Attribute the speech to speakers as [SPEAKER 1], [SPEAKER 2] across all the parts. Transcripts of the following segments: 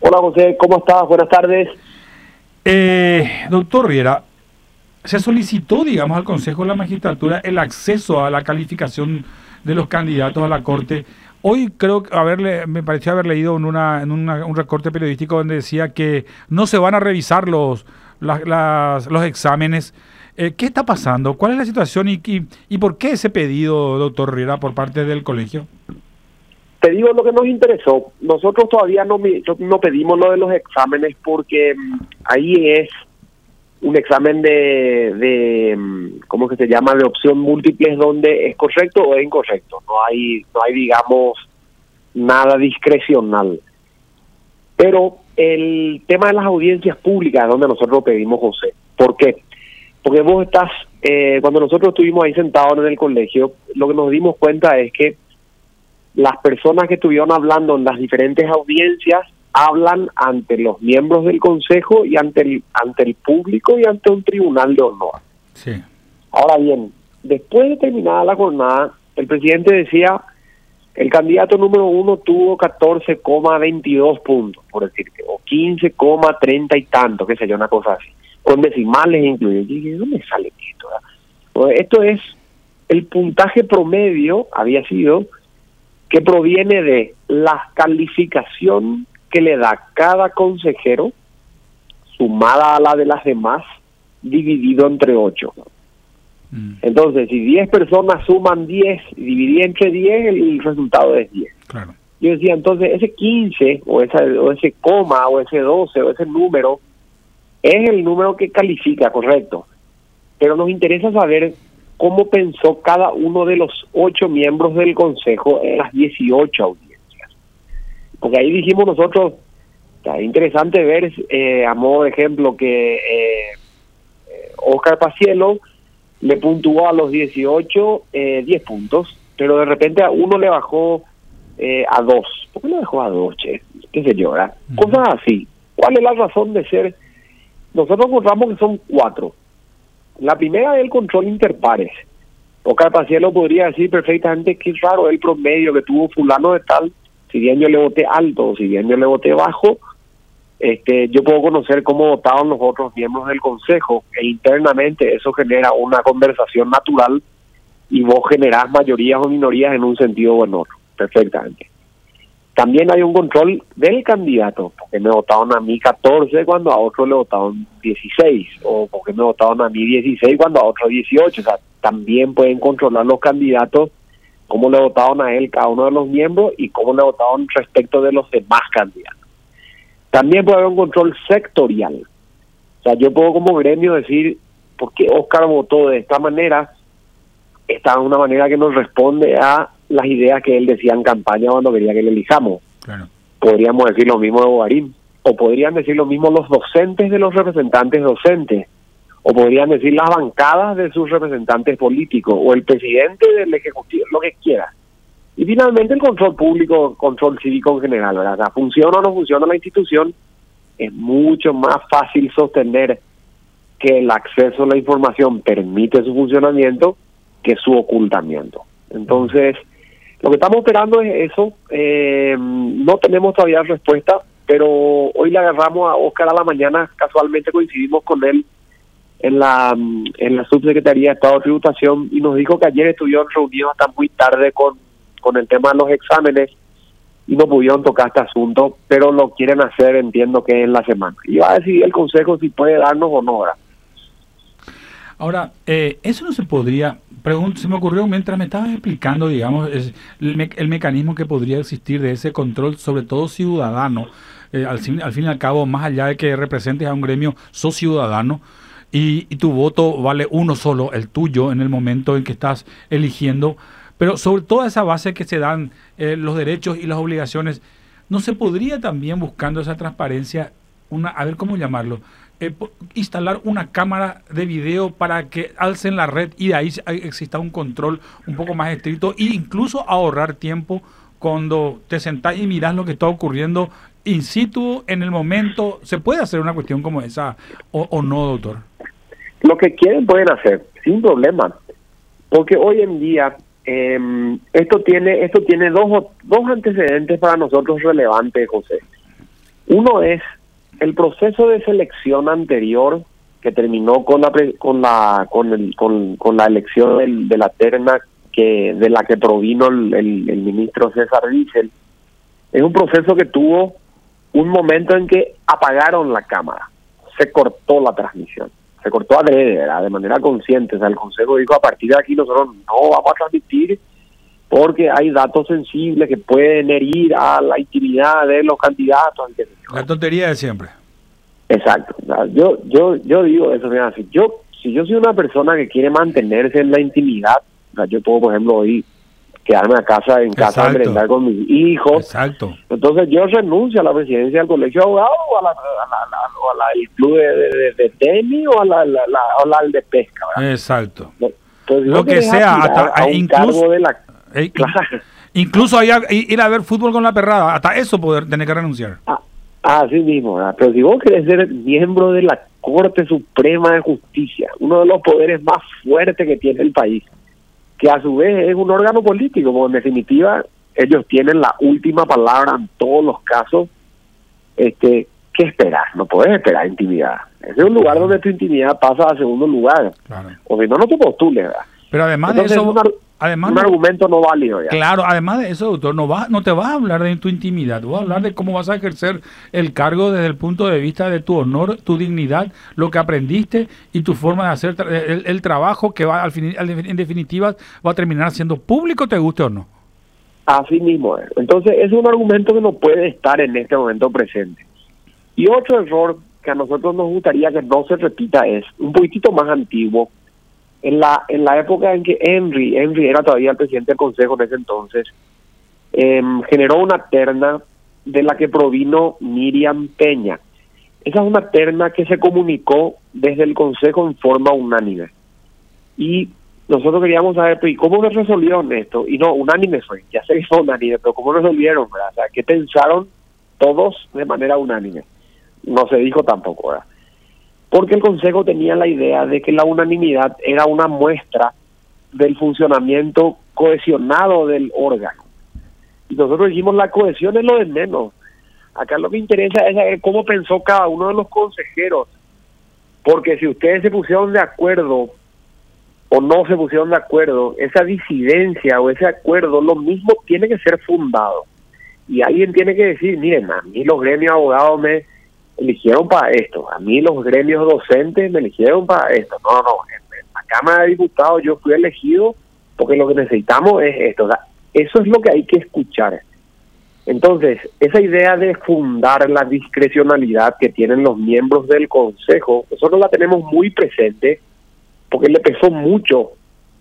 [SPEAKER 1] Hola José, ¿cómo estás? Buenas tardes.
[SPEAKER 2] Doctor Riera, se solicitó, digamos, al Consejo de la Magistratura el acceso a la calificación de los candidatos a la Corte. Hoy creo que me pareció haber leído un recorte periodístico donde decía que no se van a revisar los exámenes. ¿Qué está pasando? ¿Cuál es la situación y por qué ese pedido, doctor Riera, por parte del colegio?
[SPEAKER 1] Te digo lo que nos interesó. Nosotros todavía no pedimos lo de los exámenes porque ahí es un examen ¿cómo que se llama? De opción múltiples, donde es correcto o es incorrecto. No hay, digamos, nada discrecional. Pero el tema de las audiencias públicas es donde nosotros pedimos, José. ¿Por qué? Porque vos estás, cuando nosotros estuvimos ahí sentados en el colegio, lo que nos dimos cuenta es que las personas que estuvieron hablando en las diferentes audiencias hablan ante los miembros del consejo y ante el público y ante un tribunal de honor.
[SPEAKER 2] Sí.
[SPEAKER 1] Ahora bien, después de terminada la jornada, el presidente decía, el candidato número 1 tuvo 14,22 puntos, por decirte, o 15,30 y tanto, qué sé yo, una cosa así, con decimales incluidos. Y dije, ¿dónde sale esto? Pues esto es el puntaje promedio, había sido, que proviene de la calificación que le da cada consejero, sumada a la de las demás, dividido entre 8. Entonces, si 10 personas suman 10 y dividir entre 10, el resultado es 10.
[SPEAKER 2] Claro.
[SPEAKER 1] Yo decía, entonces, ese 15, o ese coma, o ese 12, o ese número, es el número que califica, correcto. Pero nos interesa saber cómo pensó cada uno de los 8 miembros del Consejo en las 18 audiencias. Porque ahí dijimos nosotros, está interesante ver, a modo de ejemplo, que Óscar Paciello le puntuó a los 18 10 puntos, pero de repente a uno le bajó a 2. ¿Por qué le bajó a 2, che? ¿Qué sé yo, verdad? Cosas así. ¿Cuál es la razón de ser? Nosotros encontramos que son 4. La primera es el control interpares. Óscar Paciello podría decir perfectamente que es raro el promedio que tuvo fulano de tal, si bien yo le voté alto o si bien yo le voté bajo, yo puedo conocer cómo votaron los otros miembros del consejo e internamente eso genera una conversación natural y vos generás mayorías o minorías en un sentido o en otro, perfectamente. También hay un control del candidato, porque me votaron a mí 14 cuando a otro le votaron 16, o porque me votaron a mí 16 cuando a otro 18. O sea, también pueden controlar los candidatos cómo le votaron a él cada uno de los miembros y cómo le votaron respecto de los demás candidatos. También puede haber un control sectorial. O sea, yo puedo como gremio decir, ¿por qué Óscar votó de esta manera? Esta es una manera que nos responde a las ideas que él decía en campaña cuando quería que le elijamos.
[SPEAKER 2] Claro.
[SPEAKER 1] Podríamos decir lo mismo de Bogarín, o podrían decir lo mismo los docentes de los representantes docentes, o podrían decir las bancadas de sus representantes políticos, o el presidente del Ejecutivo, lo que quiera. Y finalmente el control público, control cívico en general, ¿verdad? O sea, funciona o no funciona la institución, es mucho más fácil sostener que el acceso a la información permite su funcionamiento que su ocultamiento. Entonces, lo que estamos esperando es eso. No tenemos todavía respuesta, pero hoy le agarramos a Óscar a la mañana, casualmente coincidimos con él en la subsecretaría de Estado de Tributación y nos dijo que ayer estuvieron reunidos hasta muy tarde con el tema de los exámenes y no pudieron tocar este asunto, pero lo quieren hacer, entiendo que en la semana. Y va a decidir el Consejo si puede darnos o no, ¿verdad?
[SPEAKER 2] Ahora, eso no se podría, se me ocurrió mientras me estabas explicando, digamos, el mecanismo que podría existir de ese control, sobre todo ciudadano, al fin y al cabo, más allá de que representes a un gremio, sos ciudadano y tu voto vale uno solo, el tuyo, en el momento en que estás eligiendo, pero sobre toda esa base que se dan los derechos y las obligaciones, ¿no se podría también, buscando esa transparencia, a ver cómo llamarlo, instalar una cámara de video para que alcen la red y de ahí exista un control un poco más estricto e incluso ahorrar tiempo cuando te sentás y mirás lo que está ocurriendo in situ en el momento? ¿Se puede hacer una cuestión como esa o no, doctor?
[SPEAKER 1] Lo que quieren pueden hacer, sin problema, porque hoy en día esto tiene dos antecedentes para nosotros relevantes, José. Uno es el proceso de selección anterior que terminó con la elección de la terna de la que provino el ministro César Vícel. Es un proceso que tuvo un momento en que apagaron la cámara, se cortó la transmisión, se cortó adrede, ¿verdad? De manera consciente. O sea, el Consejo dijo, a partir de aquí nosotros no vamos a transmitir porque hay datos sensibles que pueden herir a la intimidad de los candidatos.
[SPEAKER 2] La tontería de siempre.
[SPEAKER 1] Exacto. O sea, yo digo eso, mira, si yo soy una persona que quiere mantenerse en la intimidad, o sea, yo puedo, por ejemplo, hoy quedarme en casa a merendar con mis hijos.
[SPEAKER 2] Exacto.
[SPEAKER 1] Entonces yo renuncio a la presidencia del colegio de abogados o a el club de tenis o a la de pesca, ¿verdad?
[SPEAKER 2] Exacto.
[SPEAKER 1] Entonces,
[SPEAKER 2] lo que sea, hasta
[SPEAKER 1] incluso de la
[SPEAKER 2] claro. Incluso ir a ver fútbol con la perrada, hasta eso tener que renunciar.
[SPEAKER 1] Así mismo, ¿verdad? Pero si vos querés ser miembro de la Corte Suprema de Justicia, uno de los poderes más fuertes que tiene el país, que a su vez es un órgano político, porque en definitiva ellos tienen la última palabra en todos los casos, ¿qué esperar? No puedes esperar intimidad. Ese es un lugar donde tu intimidad pasa a segundo lugar.
[SPEAKER 2] Claro.
[SPEAKER 1] O si no te postules, ¿verdad?
[SPEAKER 2] Pero además
[SPEAKER 1] entonces,
[SPEAKER 2] de eso...
[SPEAKER 1] un argumento no válido ya.
[SPEAKER 2] Claro, además de eso, doctor, no te vas a hablar de tu intimidad, vas a hablar de cómo vas a ejercer el cargo desde el punto de vista de tu honor, tu dignidad, lo que aprendiste y tu forma de hacer el trabajo que va en definitiva va a terminar siendo público, te guste o no.
[SPEAKER 1] Así mismo es. Entonces es un argumento que no puede estar en este momento presente. Y otro error que a nosotros nos gustaría que no se repita es un poquitito más antiguo. En la época en que Henry era todavía el presidente del Consejo en ese entonces, generó una terna de la que provino Miriam Peña. Esa es una terna que se comunicó desde el Consejo en forma unánime. Y nosotros queríamos saber, ¿y cómo se resolvieron esto? Y no, unánime fue, ya sé que fue unánime, pero ¿cómo resolvieron? ¿Verdad? O sea, ¿qué pensaron todos de manera unánime? No se dijo tampoco, ¿verdad? Porque el Consejo tenía la idea de que la unanimidad era una muestra del funcionamiento cohesionado del órgano. Y nosotros dijimos, la cohesión es lo de menos. Acá lo que interesa es saber cómo pensó cada uno de los consejeros. Porque si ustedes se pusieron de acuerdo o no se pusieron de acuerdo, esa disidencia o ese acuerdo, lo mismo tiene que ser fundado. Y alguien tiene que decir, miren, a mí los gremios abogados me eligieron para esto, a mí los gremios docentes me eligieron para esto. No, en la Cámara de Diputados yo fui elegido porque lo que necesitamos es esto. O sea, eso es lo que hay que escuchar. Entonces, esa idea de fundar la discrecionalidad que tienen los miembros del Consejo, nosotros la tenemos muy presente porque le pesó mucho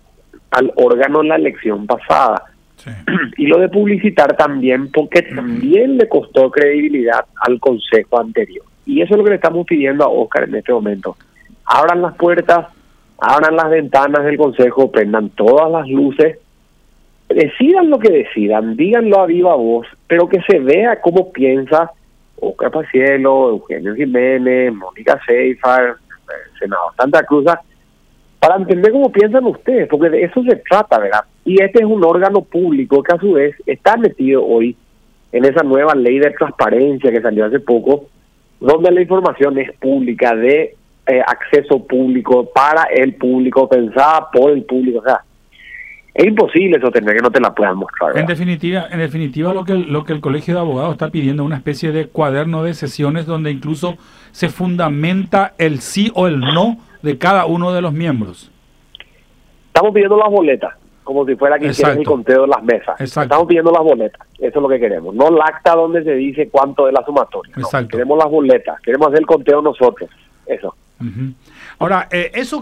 [SPEAKER 1] al órgano en la elección pasada. Sí. Y lo de publicitar también, porque también le costó credibilidad al Consejo anterior. Y eso es lo que le estamos pidiendo a Óscar en este momento. Abran las puertas, abran las ventanas del Consejo, prendan todas las luces, decidan lo que decidan, díganlo a viva voz, pero que se vea cómo piensa Óscar Pacielo, Eugenio Jiménez, Mónica Seifar, el senador Santa Cruz, para entender cómo piensan ustedes, porque de eso se trata, ¿verdad? Y este es un órgano público que a su vez está metido hoy en esa nueva ley de transparencia que salió hace poco, donde la información es pública, de acceso público, para el público, pensada por el público. O sea, es imposible sostener que no te la puedan mostrar, ¿verdad?
[SPEAKER 2] En definitiva lo que el Colegio de Abogados está pidiendo es una especie de cuaderno de sesiones donde incluso se fundamenta el sí o el no de cada uno de los miembros. Estamos pidiendo las boletas, como si fuera que hicieran el conteo de las mesas. Exacto. Estamos pidiendo las boletas, eso es lo que queremos. No el acta donde se dice cuánto es la sumatoria. No, queremos las boletas, queremos hacer el conteo nosotros. Eso. Uh-huh. Ahora, eso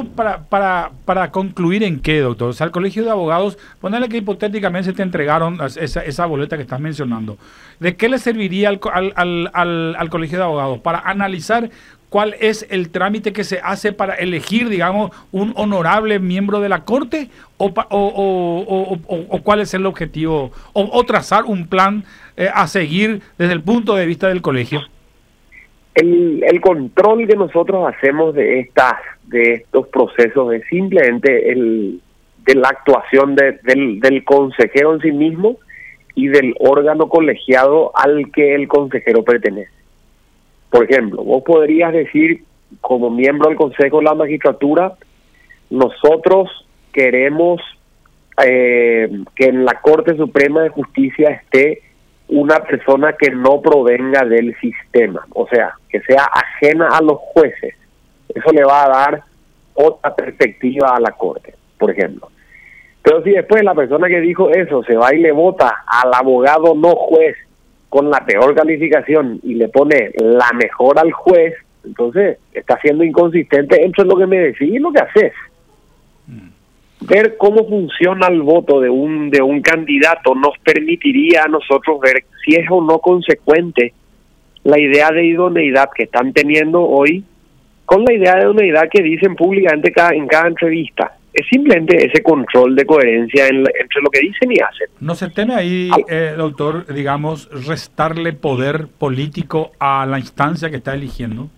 [SPEAKER 2] para concluir, ¿en qué, doctor? O sea, el Colegio de Abogados, ponerle que hipotéticamente se te entregaron esa boleta que estás mencionando. ¿De qué le serviría al Colegio de Abogados? Para analizar cuál es el trámite que se hace para elegir, digamos, un honorable miembro de la Corte, o cuál es el objetivo, o trazar un plan a seguir desde el punto de vista del colegio. El control que nosotros hacemos de estos procesos es simplemente de la actuación del consejero en sí mismo
[SPEAKER 1] y del órgano colegiado al que el consejero pertenece. Por ejemplo, vos podrías decir, como miembro del Consejo de la Magistratura, nosotros queremos que en la Corte Suprema de Justicia esté una persona que no provenga del sistema, o sea, que sea ajena a los jueces. Eso le va a dar otra perspectiva a la Corte, por ejemplo. Pero si después la persona que dijo eso se va y le vota al abogado no juez con la peor calificación y le pone la mejor al juez, entonces está siendo inconsistente entre lo que me decís y lo que haces. Ver cómo funciona el voto de un candidato nos permitiría a nosotros ver si es o no consecuente la idea de idoneidad que están teniendo hoy con la idea de idoneidad que dicen públicamente en cada entrevista. Es simplemente ese control de coherencia entre lo que dicen y hacen.
[SPEAKER 2] ¿No se teme ahí, doctor, digamos, restarle poder político a la instancia que está eligiendo?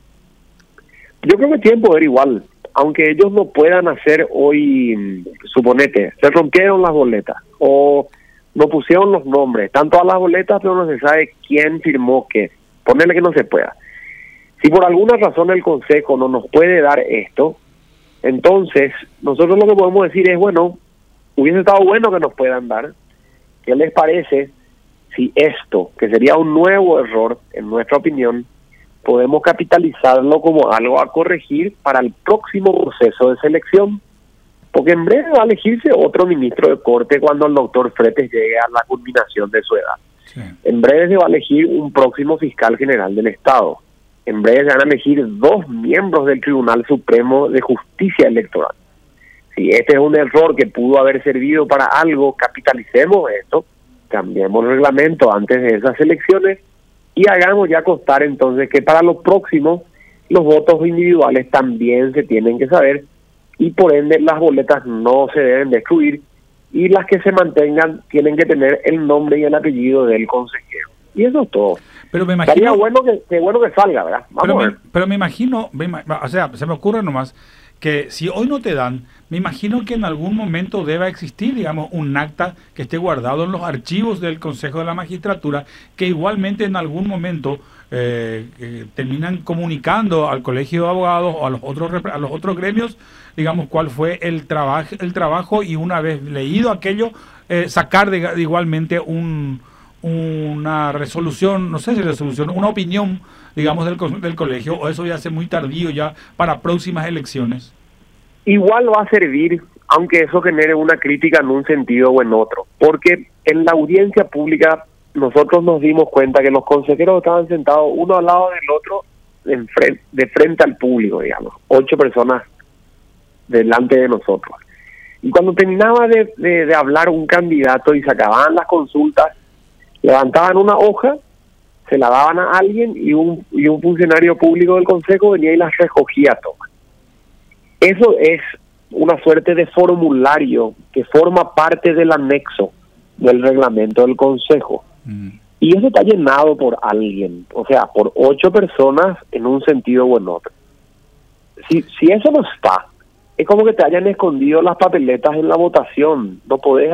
[SPEAKER 1] Yo creo que tienen poder igual. Aunque ellos no puedan hacer hoy, suponete, se rompieron las boletas o no pusieron los nombres, están todas las boletas pero no se sabe quién firmó qué, ponerle que no se pueda. Si por alguna razón el Consejo no nos puede dar esto, entonces nosotros lo que podemos decir es, bueno, hubiese estado bueno que nos puedan dar. ¿Qué les parece si esto, que sería un nuevo error en nuestra opinión, podemos capitalizarlo como algo a corregir para el próximo proceso de selección? Porque en breve va a elegirse otro ministro de Corte cuando el doctor Fretes llegue a la culminación de su edad. Sí. En breve se va a elegir un próximo fiscal general del Estado. En breve se van a elegir 2 miembros del Tribunal Supremo de Justicia Electoral. Si este es un error que pudo haber servido para algo, capitalicemos esto, cambiemos el reglamento antes de esas elecciones y hagamos ya constar entonces que para los próximos los votos individuales también se tienen que saber y por ende las boletas no se deben destruir y las que se mantengan tienen que tener el nombre y el apellido del consejero. Y eso es todo.
[SPEAKER 2] Pero me imagino...
[SPEAKER 1] Sería bueno que salga, ¿verdad?
[SPEAKER 2] Pero me imagino, o sea, se me ocurre nomás que si hoy no te dan, me imagino que en algún momento deba existir, digamos, un acta que esté guardado en los archivos del Consejo de la Magistratura, que igualmente en algún momento terminan comunicando al Colegio de Abogados o a los otros gremios, digamos, cuál fue el trabajo y una vez leído aquello, sacar igualmente una resolución, no sé si resolución, una opinión, digamos, del colegio, o eso ya hace muy tardío ya para próximas elecciones.
[SPEAKER 1] Igual va a servir, aunque eso genere una crítica en un sentido o en otro, porque en la audiencia pública nosotros nos dimos cuenta que los consejeros estaban sentados uno al lado del otro de frente al público, digamos, 8 personas delante de nosotros. Y cuando terminaba de hablar un candidato y se acababan las consultas, levantaban una hoja, se la daban a alguien y un funcionario público del consejo venía y las recogía todas. Eso es una suerte de formulario que forma parte del anexo del reglamento del consejo. Y eso está llenado por alguien, o sea, por 8 personas en un sentido o en otro. Si eso no está, es como que te hayan escondido las papeletas en la votación. No podés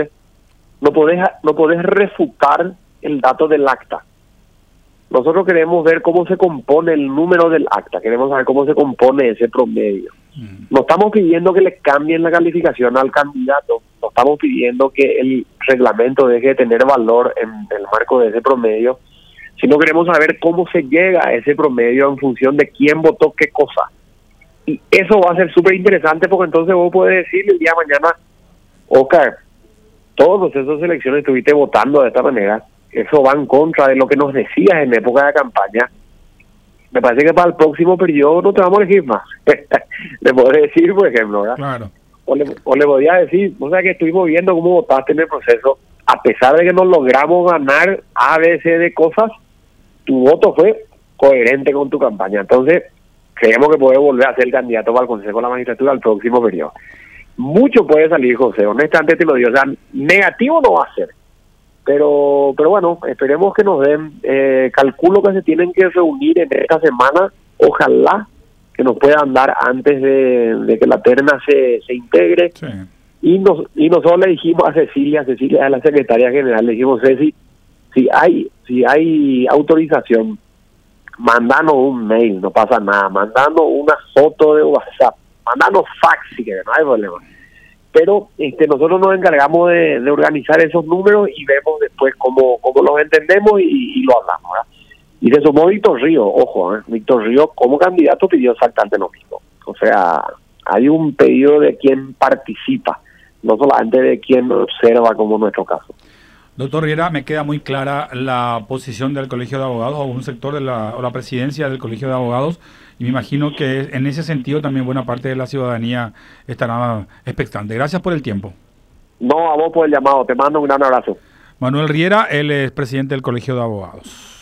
[SPEAKER 1] refutar el dato del acta. Nosotros queremos ver cómo se compone el número del acta, queremos saber cómo se compone ese promedio. No estamos pidiendo que le cambien la calificación al candidato, no estamos pidiendo que el reglamento deje de tener valor en el marco de ese promedio, sino queremos saber cómo se llega a ese promedio en función de quién votó qué cosa. Y eso va a ser súper interesante porque entonces vos podés decir el día de mañana, Oscar, todos esos elecciones estuviste votando de esta manera, eso va en contra de lo que nos decías en época de campaña. Me parece que para el próximo periodo no te vamos a elegir más. Le podés decir, por ejemplo, ¿verdad?
[SPEAKER 2] Claro.
[SPEAKER 1] O le podía decir, o sea, que estuvimos viendo cómo votaste en el proceso, a pesar de que no logramos ganar A, B, C de cosas, tu voto fue coherente con tu campaña. Entonces, creemos que podés volver a ser candidato para el Consejo de la Magistratura al próximo periodo. Mucho puede salir, José, honestamente te lo digo, o sea, negativo no va a ser, pero bueno, esperemos que nos den, calculo que se tienen que reunir en esta semana, ojalá que nos puedan dar antes de que la terna se integre,
[SPEAKER 2] sí,
[SPEAKER 1] y nosotros le dijimos a Cecilia es la secretaria general, le dijimos, Ceci, si hay autorización, mandanos un mail, no pasa nada, mandanos una foto de WhatsApp, mandanos fax, si que no hay problema. Pero nosotros nos encargamos de organizar esos números y vemos después cómo los entendemos y lo hablamos, ¿verdad? Y se sumó Víctor Río, ojo, Víctor Río como candidato pidió exactamente lo mismo. O sea, hay un pedido de quien participa, no solamente de quien observa, como en nuestro caso.
[SPEAKER 2] Doctor Riera, me queda muy clara la posición del Colegio de Abogados o un sector de la presidencia del Colegio de Abogados, y me imagino que en ese sentido también buena parte de la ciudadanía estará expectante. Gracias por el tiempo.
[SPEAKER 1] No, a vos por el llamado, te mando un gran abrazo.
[SPEAKER 2] Manuel Riera, él es presidente del Colegio de Abogados.